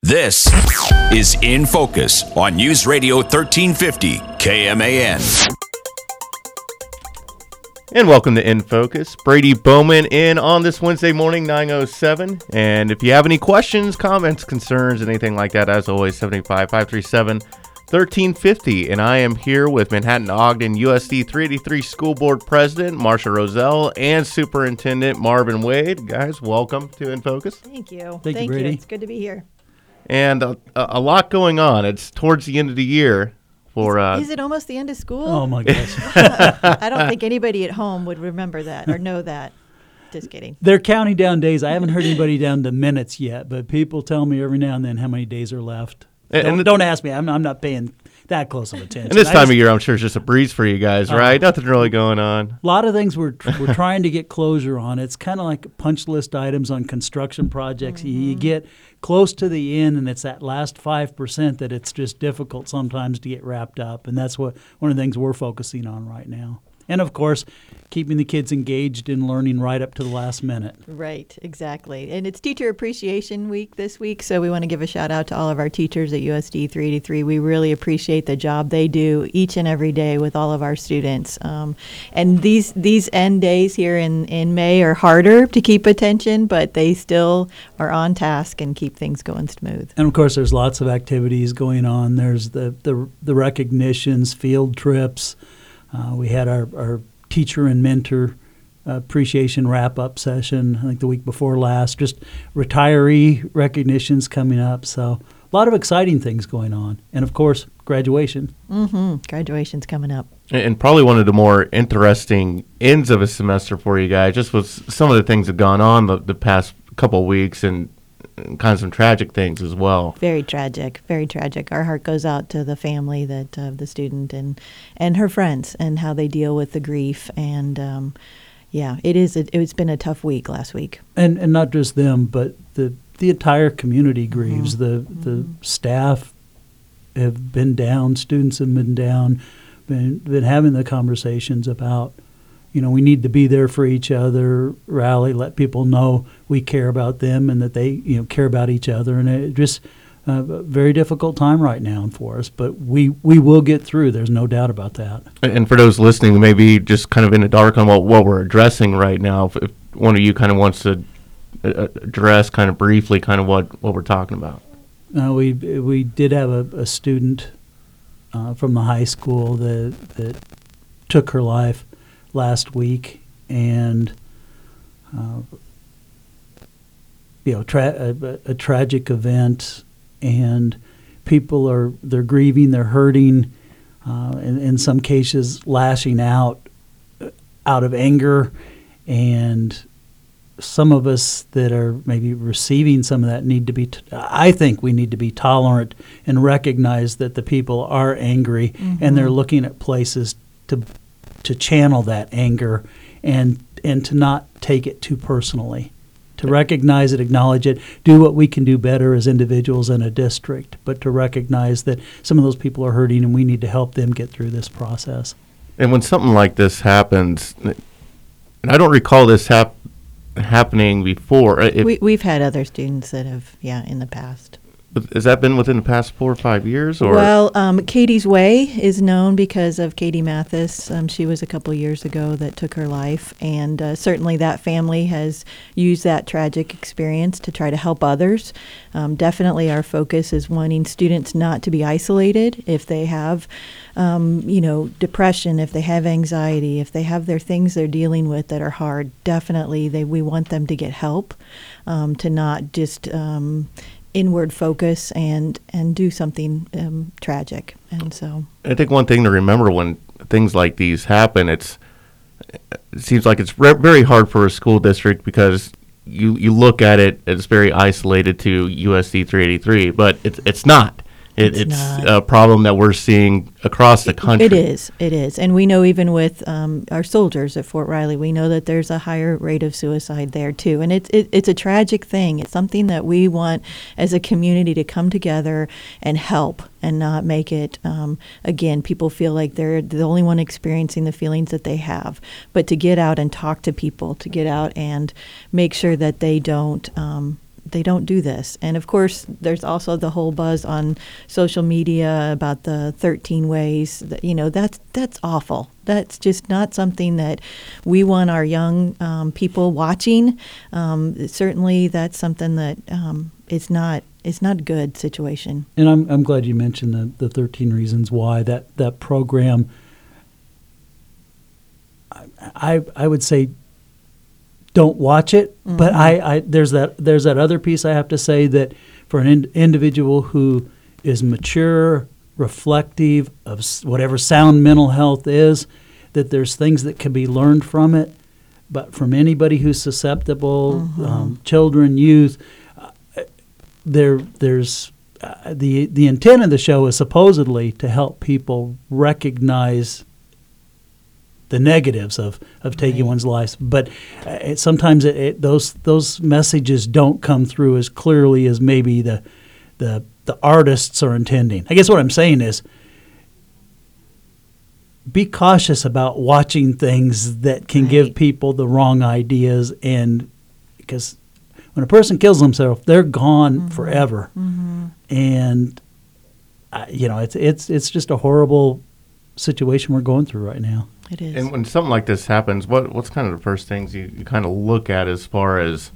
This is In Focus on News Radio 1350 KMAN. And welcome to In Focus. Brady Bowman in on this Wednesday morning, 9:07. And if you have any questions, comments, concerns, anything like that, as always, 785-537-1350. And I am here with Manhattan Ogden USD 383 School Board President Marsha Roselle and Superintendent Marvin Wade. Guys, welcome to In Focus. Thank you. Thank you, Brady. It's good to be here. And a lot going on. It's towards the end of the year. Is it almost the end of school? Oh, my gosh. I don't think anybody at home would remember that or know that. Just kidding. They're counting down days. I haven't heard anybody down to minutes yet, but people tell me every now and then how many days are left. Don't ask me. I'm not paying that close of attention. And this time of year, I'm sure it's just a breeze for you guys, right? Nothing really going on. A lot of things we're trying to get closure on. It's kind of like punch list items on construction projects. Mm-hmm. You get close to the end, and it's that last 5% that it's just difficult sometimes to get wrapped up. And that's one of the things we're focusing on right now. And, of course, keeping the kids engaged in learning right up to the last minute. Right, exactly. And it's Teacher Appreciation Week this week, so we want to give a shout-out to all of our teachers at USD 383. We really appreciate the job they do each and every day with all of our students. And these end days here in May are harder to keep attention, but they still are on task and keep things going smooth. And, of course, there's lots of activities going on. There's the recognitions, field trips. We had our teacher and mentor appreciation wrap-up session, I think the week before last. Just retiree recognitions coming up. So a lot of exciting things going on. And, of course, graduation. Mm-hmm. Graduation's coming up. And probably one of the more interesting ends of a semester for you guys, just with some of the things that have gone on the past couple of weeks and kind of some tragic things as well. Very tragic, very tragic. Our heart goes out to the family that of the student and her friends and how they deal with the grief. And it's been a tough week last week. And not just them, but the entire community grieves. Mm-hmm. The staff have been down, students have been down, been having the conversations about, we need to be there for each other, rally, let people know we care about them and that they, care about each other. And it just a very difficult time right now for us, but we will get through. There's no doubt about that. And for those listening, maybe just kind of in the dark on what we're addressing right now, if one of you kind of wants to address kind of briefly kind of what we're talking about. We did have a student from the high school that took her life last week, and a tragic event, and people they're grieving, they're hurting, in some cases lashing out of anger, and some of us that are maybe receiving some of that need to be I think we need to be tolerant and recognize that the people are angry. Mm-hmm. And they're looking at places to channel that anger and to not take it too personally, to recognize it, acknowledge it, do what we can do better as individuals in a district, but to recognize that some of those people are hurting and we need to help them get through this process. And when something like this happens, and I don't recall this happening before. We've had other students that have, in the past. Has that been within the past 4 or 5 years? Or? Well, Katie's Way is known because of Katie Mathis. She was a couple years ago that took her life. And certainly that family has used that tragic experience to try to help others. Definitely our focus is wanting students not to be isolated if they have, depression, if they have anxiety, if they have their things they're dealing with that are hard. Definitely we want them to get help, to not just inward focus and do something tragic. And so I think one thing to remember when things like these happen, it seems like it's very hard for a school district because you look at it as very isolated to USD 383, but it's not. It's a problem that we're seeing across the country. It is. And we know even with our soldiers at Fort Riley, we know that there's a higher rate of suicide there too. And it's a tragic thing. It's something that we want as a community to come together and help and not make it, again, people feel like they're the only one experiencing the feelings that they have. But to get out and talk to people, to get out and make sure that they don't they don't do this. And of course, there's also the whole buzz on social media about the 13 ways. That, that's awful. That's just not something that we want our young people watching. Certainly, that's something that it's not a good situation. And I'm glad you mentioned the 13 Reasons Why. That program, I would say, don't watch it. Mm-hmm. But there's that other piece I have to say, that for an individual who is mature, reflective of whatever sound mental health is, that there's things that can be learned from it. But from anybody who's susceptible, children, youth, there's the intent of the show is supposedly to help people recognize the negatives of taking one's life, but sometimes those messages don't come through as clearly as maybe the artists are intending. I guess what I'm saying is, be cautious about watching things that can give people the wrong ideas, and because when a person kills themselves, they're gone forever, and it's just a horrible situation we're going through right now. It is. And when something like this happens, what's kind of the first things you kind of look at as far as,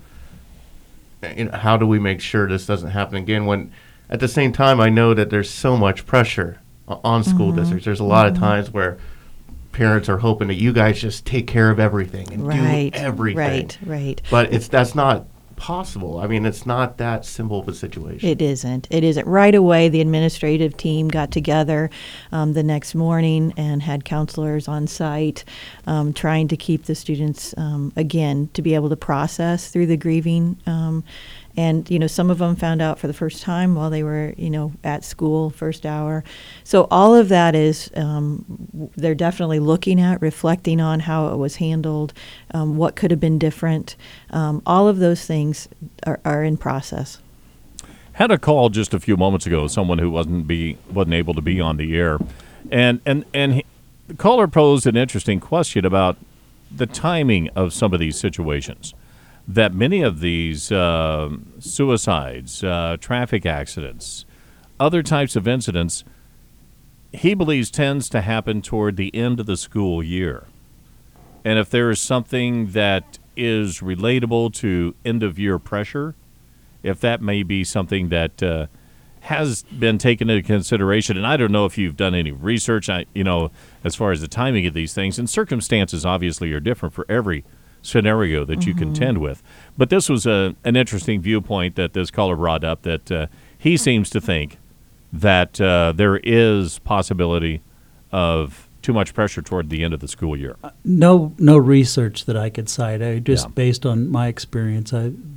how do we make sure this doesn't happen again? When at the same time, I know that there's so much pressure on school districts. There's a lot of times where parents are hoping that you guys just take care of everything and do everything. Right. But that's not possible. I mean, it's not that simple of a situation. It isn't. Right away, the administrative team got together the next morning and had counselors on site trying to keep the students, again, to be able to process through the grieving. And, some of them found out for the first time while they were, at school, first hour. So all of that is, they're definitely looking at, reflecting on how it was handled, what could have been different. All of those things are in process. Had a call just a few moments ago, someone who wasn't able to be on the air. And the caller posed an interesting question about the timing of some of these situations. That many of these suicides, traffic accidents, other types of incidents, he believes tends to happen toward the end of the school year. And if there is something that is relatable to end-of-year pressure, if that may be something that has been taken into consideration, and I don't know if you've done any research, as far as the timing of these things, and circumstances obviously are different for every scenario that you contend with. But this was an interesting viewpoint that this caller brought up, that he seems to think that there is possibility of too much pressure toward the end of the school year. No research that I could cite. Based on my experience,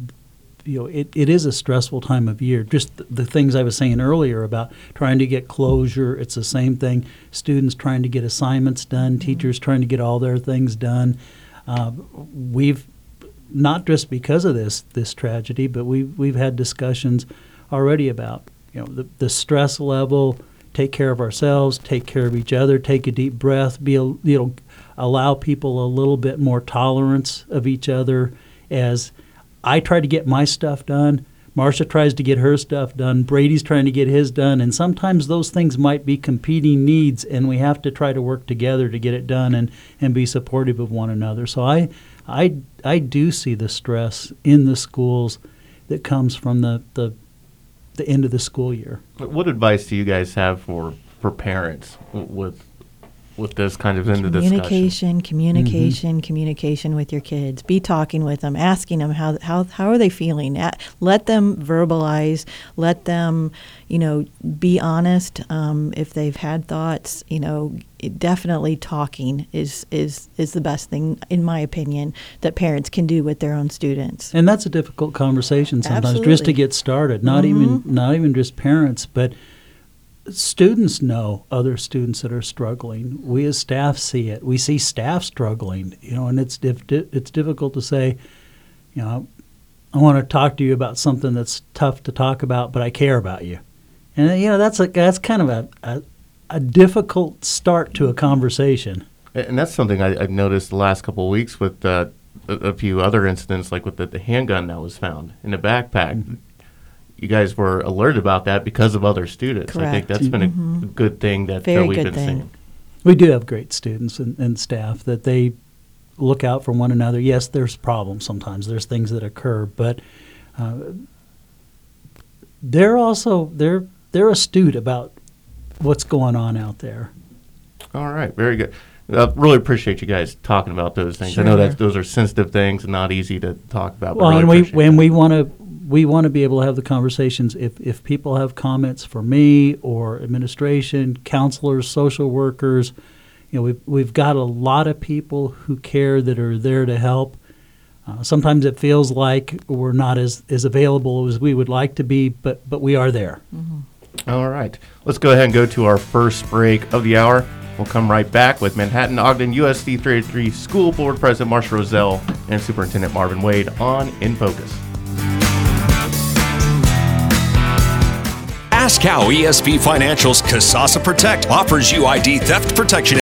it is a stressful time of year. Just the things I was saying earlier about trying to get closure, it's the same thing. Students trying to get assignments done, teachers trying to get all their things done. We've not just because of this tragedy, but we've had discussions already about the stress level. Take care of ourselves, take care of each other, take a deep breath. Allow people a little bit more tolerance of each other. As I try to get my stuff done, Marcia tries to get her stuff done, Brady's trying to get his done, and sometimes those things might be competing needs, and we have to try to work together to get it done and be supportive of one another. So I do see the stress in the schools that comes from the end of the school year. What advice do you guys have for parents with this kind of end of discussion? Communication with your kids. Be talking with them, asking them how are they feeling. Let them verbalize. Let them, be honest. If they've had thoughts, definitely talking is the best thing, in my opinion, that parents can do with their own students. And that's a difficult conversation sometimes, Absolutely. Just to get started. Not even just parents, but students know other students that are struggling. We as staff see it. We see staff struggling, and it's difficult to say, I want to talk to you about something that's tough to talk about, but I care about you. And that's kind of a difficult start to a conversation. And that's something I've noticed the last couple of weeks with a few other incidents, like with the handgun that was found in the backpack. You guys were alerted about that because of other students. I think Correct. that's been a good thing that Very we've good been thing. seeing. We do have great students and staff that they look out for one another. Yes, there's problems sometimes. There's things that occur, but they're also they're astute about what's going on out there. All right, very good. Really appreciate you guys talking about those things. I know Sure. that those are sensitive things and not easy to talk about. But Well, really and appreciate that. we want to be able to have the conversations. If people have comments for me or administration, counselors, social workers, we've got a lot of people who care that are there to help. Sometimes it feels like we're not as available as we would like to be, but we are there. All right, let's go ahead and go to our first break of the hour. We'll come right back with Manhattan Ogden USD 383 School Board President Marsha Roselle and Superintendent Marvin Wade on In Focus. Ask how ESP Financial's Kasasa Protect offers you ID theft protection